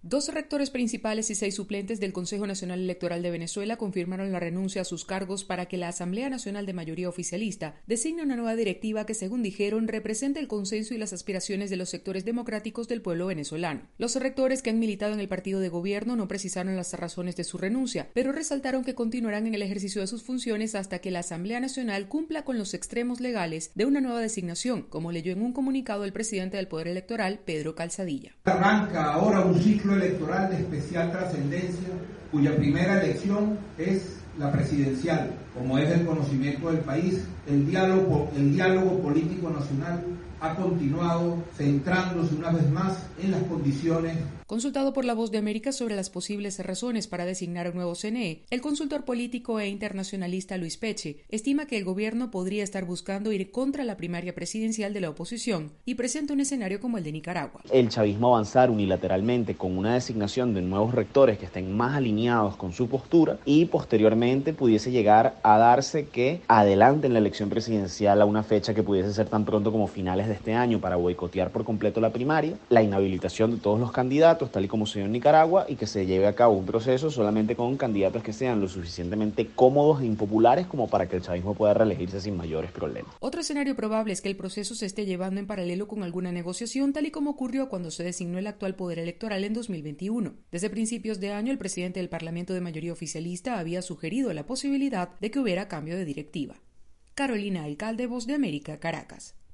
2 rectores principales y 6 suplentes del Consejo Nacional Electoral de Venezuela confirmaron la renuncia a sus cargos para que la Asamblea Nacional de Mayoría Oficialista designe una nueva directiva que, según dijeron, represente el consenso y las aspiraciones de los sectores democráticos del pueblo venezolano. Los rectores que han militado en el partido de gobierno no precisaron las razones de su renuncia, pero resaltaron que continuarán en el ejercicio de sus funciones hasta que la Asamblea Nacional cumpla con los extremos legales de una nueva designación, como leyó en un comunicado el presidente del Poder Electoral, Pedro Calzadilla. Arranca ahora un ciclo electoral de especial trascendencia, cuya primera elección es la presidencial. Como es del conocimiento del país, el diálogo político nacional ha continuado centrándose una vez más en las condiciones. Consultado por La Voz de América sobre las posibles razones para designar un nuevo CNE, el consultor político e internacionalista Luis Peche estima que el gobierno podría estar buscando ir contra la primaria presidencial de la oposición y presenta un escenario como el de Nicaragua. El chavismo avanzar unilateralmente con una designación de nuevos rectores que estén más alineados con su postura y posteriormente pudiese llegar a darse que adelanten la elección presidencial a una fecha que pudiese ser tan pronto como finales de este año para boicotear por completo la primaria, la inhabilitación de todos los candidatos, tal y como se dio en Nicaragua, y que se lleve a cabo un proceso solamente con candidatos que sean lo suficientemente cómodos e impopulares como para que el chavismo pueda reelegirse sin mayores problemas. Otro escenario probable es que el proceso se esté llevando en paralelo con alguna negociación, tal y como ocurrió cuando se designó el actual Poder Electoral en 2021. Desde principios de año, el presidente del Parlamento de mayoría oficialista había sugerido la posibilidad de que hubiera cambio de directiva. Carolina Alcalde, Voz de América, Caracas.